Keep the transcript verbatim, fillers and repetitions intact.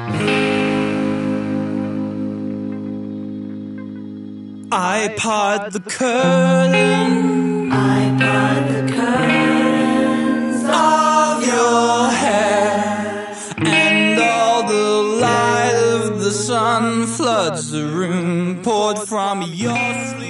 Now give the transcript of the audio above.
I part the curtain, I part the curtains of your hair, and all the light of the sun floods the room, poured from your sleep.